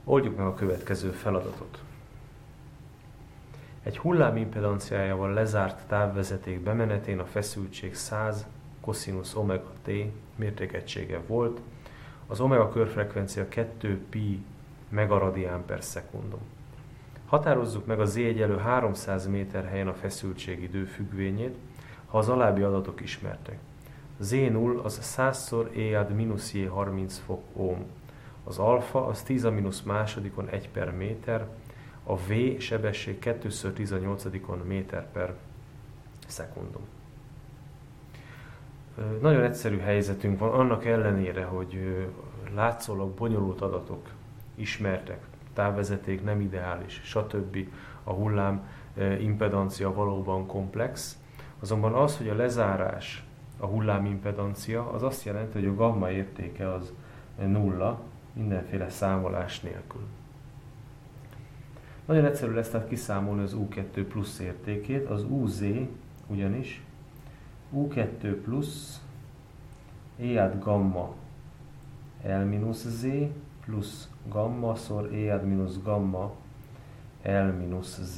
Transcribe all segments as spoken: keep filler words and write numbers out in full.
Oldjuk meg a következő feladatot. Egy hullám impedanciájával lezárt távvezeték bemenetén a feszültség száz cosinusz omega t mértékegysége volt, az omega körfrekvencia kettő pi megaradián per szekundum. Határozzuk meg a z egyenlő háromszáz méter helyen a feszültség időfüggvényét, ha az alábbi adatok ismertek. Z null az százszor e ad mínusz j harminc fok ohm. Az alfa az tíz a mínusz másodikon egy per méter, a v sebesség kettőször tíz a nyolcadikon méter per szekundum. Nagyon egyszerű helyzetünk van, annak ellenére, hogy látszólag bonyolult adatok ismertek, távvezeték nem ideális, stb. A hullám impedancia valóban komplex, azonban az, hogy a lezárás a hullám impedancia, az azt jelenti, hogy a gamma értéke az nulla, mindenféle számolás nélkül. Nagyon egyszerű lesz tehát kiszámolni az u kettő plusz értékét, az uz ugyanis u kettő plusz e ad gamma l mínusz z plusz gamma szor e ad mínusz gamma l mínusz z.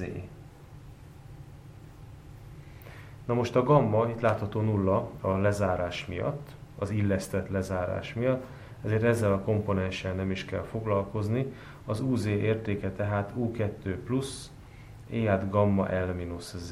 Na most a gamma, itt látható nulla a lezárás miatt, az illesztett lezárás miatt, ezért ezzel a komponenssel nem is kell foglalkozni. Az uz értéke tehát u kettő plusz e ad gamma l mínusz z.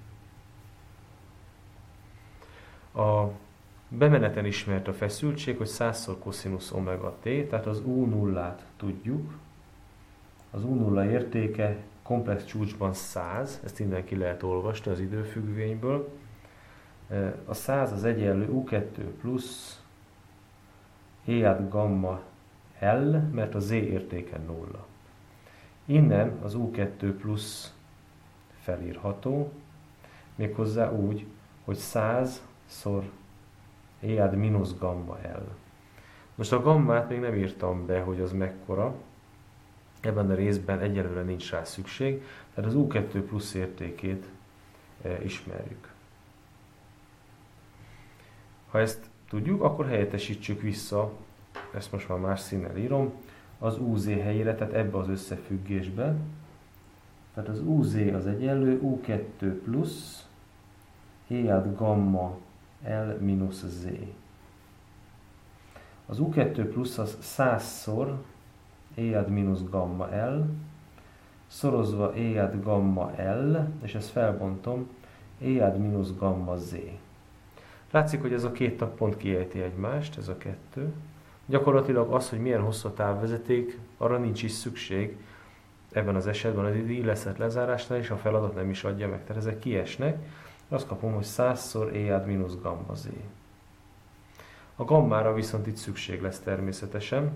A bemeneten ismert a feszültség, hogy százszor cosinusz omega t, tehát az u nullát tudjuk. Az u nulla értéke komplex csúcsban száz, ezt innen ki lehet olvasni az időfüggvényből. A száz az egyenlő u kettő plusz e ad gamma l, mert a z értéke nulla. Innen az u kettő plusz felírható, méghozzá úgy, hogy száz szor e ad mínusz gamma l. Most a gammát még nem írtam be, hogy az mekkora, ebben a részben egyelőre nincs rá szükség, tehát az u kettő plusz értékét e, ismerjük. Ha ezt tudjuk, akkor helyettesítsük vissza, ezt most már más színnel írom, az uz helyére, tehát ebbe az összefüggésbe. Tehát az uz az egyenlő u kettő plusz e ad gamma l mínusz z. Az u kettő plusz az százszor e ad mínusz gamma l, szorozva e ad gamma l, és ezt felbontom, e ad mínusz gamma z. Látszik, hogy ez a két tag pont kiejti egymást, ez a kettő. Gyakorlatilag az, hogy milyen hosszú a távvezeték, arra nincs is szükség. Ebben az esetben az illesztett lezárásnál is a feladat nem is adja meg. Tehát ezek kiesnek, azt kapom, hogy százszor e ad mínusz gamma z. A gammára viszont itt szükség lesz természetesen.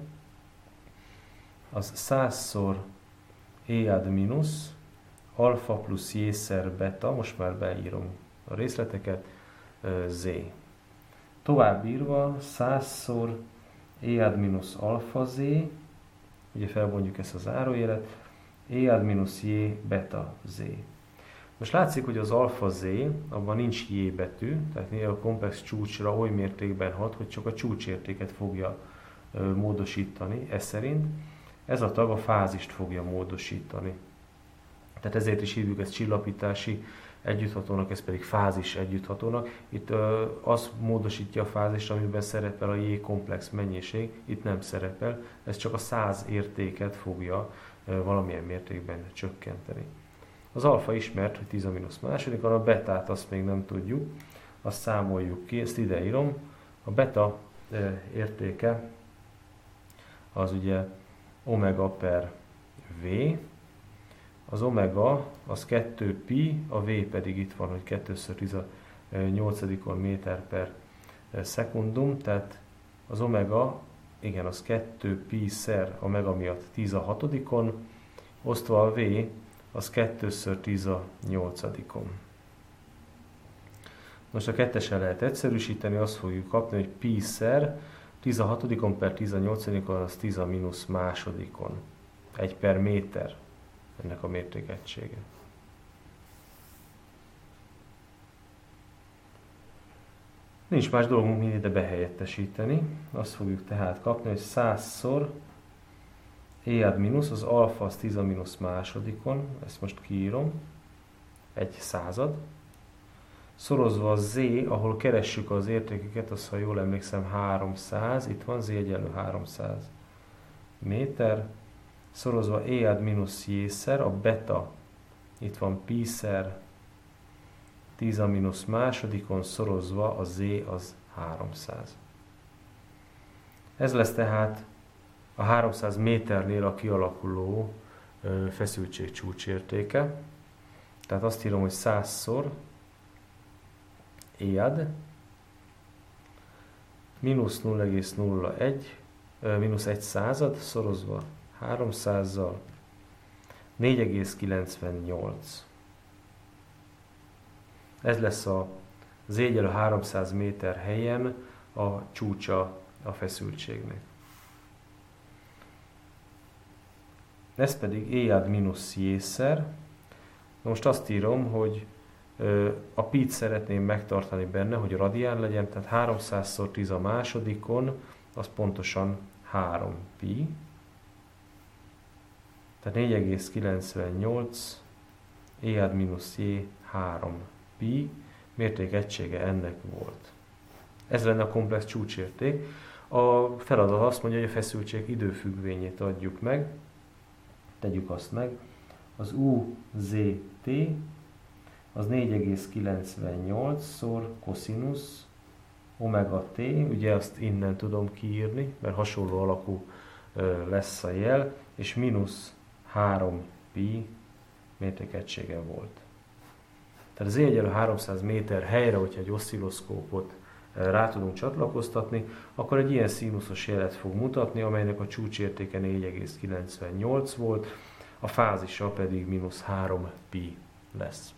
Az százszor e ad mínusz alfa plusz j szer beta, most már beírom a részleteket, z. Tovább írva százszor e ad mínusz alfa z, ugye felbontjuk ezt a zárójelet, e ad mínusz j beta z. Most látszik, hogy az alfa z, abban nincs j betű, tehát a komplex csúcsra oly mértékben hat, hogy csak a csúcsértéket fogja ö, módosítani, ez szerint. Ez a tag a fázist fogja módosítani. Tehát ezért is hívjuk ezt csillapítási együtthatónak, ez pedig fázis együtthatónak. Itt ö, az módosítja a fázist, amiben szerepel a J komplex mennyiség, itt nem szerepel, ez csak a száz értéket fogja ö, valamilyen mértékben csökkenteni. Az alfa ismert, hogy tíz a mínusz másodikon, a betát azt még nem tudjuk, azt számoljuk ki, ezt ideírom. A beta ö, értéke az ugye omega per v, az omega az kettő pi, a v pedig itt van, hogy kettőször tíz a nyolcadikon méter per szekundum, tehát az omega, igen, az kettő pi szer a mega miatt tíz a hatodikon, osztva a v, az kettőször tíz a nyolcadikon. Most a kettesen lehet egyszerűsíteni, azt fogjuk kapni, hogy pi szer tíz a hatodikon per tíz a nyolcadikon, az tíz a mínusz másodikon. egy per méter ennek a mértékegysége. Nincs más dolgunk, mint ide behelyettesíteni. Azt fogjuk tehát kapni, hogy százszor E ad mínusz, az alfa az tíz a mínusz másodikon, ezt most kiírom, egy század, szorozva a z, ahol keressük az értékeket, az, ha jól emlékszem, háromszáz, itt van z egyenlő háromszáz méter, szorozva e ad mínusz j-szer, a beta, itt van pi-szer, tíz a mínusz másodikon, szorozva a z az háromszáz. Ez lesz tehát a háromszáz méternél a kialakuló feszültség csúcsértéke. Tehát azt írom, hogy százszor E ad mínusz nulla egész nulla egy, mínusz egy század szorozva háromszázzal, négy egész kilencvennyolc. Ez lesz a z egyenlő háromszáz méter helyen a csúcsa a feszültségnek. Ez pedig E ad mínusz J-szer. Most azt írom, hogy a pi-t szeretném megtartani benne, hogy radián legyen, tehát háromszázszor tíz a másodikon, az pontosan három pi. Tehát négy egész kilencvennyolc E ad mínusz J három pi mértékegysége ennek volt. Ez lenne a komplex csúcsérték. A feladat azt mondja, hogy a feszültség időfüggvényét adjuk meg. Tegyük azt meg. Az u zé té az négy egész kilencvennyolc-szor koszinusz omega t, ugye azt innen tudom kiírni, mert hasonló alakú lesz a jel, és mínusz három pi mértékegysége volt. Tehát az Z egyenlő háromszáz méter helyre, hogyha egy oszcilloszkópot rá tudunk csatlakoztatni, akkor egy ilyen színuszos jelet fog mutatni, amelynek a csúcsértéke négy egész kilencvennyolc volt, a fázisa pedig mínusz három pi lesz.